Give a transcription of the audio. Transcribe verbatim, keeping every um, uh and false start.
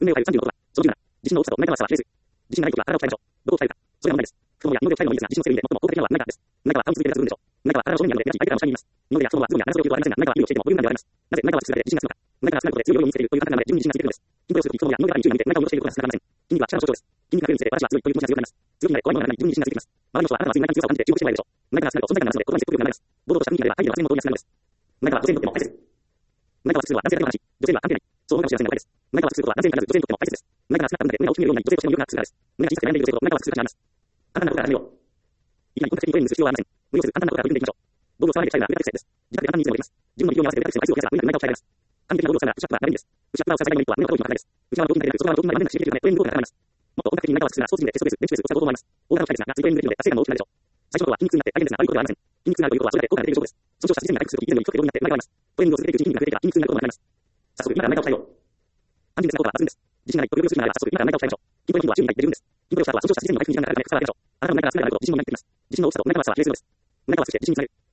運命を変えるさんじゅうのことは、そのじゅうなな、地震の大きさと内川さは比例する。地震がないときは体を鍛えましょう。どこを鍛えるか。それは問題です。不可能や能力を鍛えるのもいいですが、地震のせいで最も効果的なのは内川です。内川は倒し続けて続くんでしょう。内川は体を正面に上げて、相手からの下に言います。今までやそのはズボンや長袖を着るとはありませんが、内川は有利をしていてもボリューム感であります。なぜ内川は筒で地震がつくのか。内川が少ないことで強い要因を見せているという感覚なので、順に地震が続いているのです。筋トレをするとき、太ももや二の腕からに注意を向け、内側を運動していることが少なくありません。筋肉は力の象徴です。筋肉が強いにつれて私は強いという気持ちが強くなります。強気になれ怖いものがない順に地震が続きます。周りの人はあなたの熱い内側の強さを感じて注目してもらえるでしょう。内側が少ないと存在感があるので言葉に説得力がなります。堂々とした雰囲気では相手の発言も通りやすくなるのです。内側は女性にとっても大切です。内側は普通は男性だけの話、女性には関係ない。そう思うかもしれませんが、誤解です。内側は普通とは男性に限らず女性にとっても大切です。内側が少なくなるので胸が大きく見えるように女性としても良くなる通過です。胸が小さく悩んでいる女性と内側は普通が違います。簡単なことから始めよう。いきなり本格的にトレーニングする必要はありません。無理をする簡単なことから取り組んでいきましょう。道具を触らないで鍛えるのは腕立て伏せです。自宅で簡単にいつでもできます。自分の力量に合わせて腕立て伏せの回数を増やせば無理なく内側を鍛えられます。完璧な道具を使うならプッシュアップは誰でもいいです。プッシュアップバーを支えたいメリットは胸の可動域の拡大です。内側の動筋が出る外側の動筋まで満足しているのでトレーニング効果が高まります。もっと本格的に内側を作るならスポーツジムでテストベース、ベンチプレスを使うこともあります。大型の機械ですが、がっつりトレーニングできるので達成感も大きくなるでしょう。最初のことは筋肉痛になって大変ですが、悪いことではありません。筋肉痛があるということはそれだけ効果が出ている証拠です。尊重した自然が回復するとき、以前より極限になって前があります。トレーニングを続けていくうちに筋肉が増えていけば筋肉痛になることもなくなります。早速、今から内側を鍛えよう。安心ですが効果は抜群です。自信がないと力量するならば早速今から内側を鍛えましょう。筋トレの筋肉は週にいっかいで十分です。筋トレをした後は尊重した自然の回復に時間がかかるため負荷が上がるでしょう。あなたの内側が少なくなると自信の大きさと内側の差は比例するのです。内側はそして自信につなげる。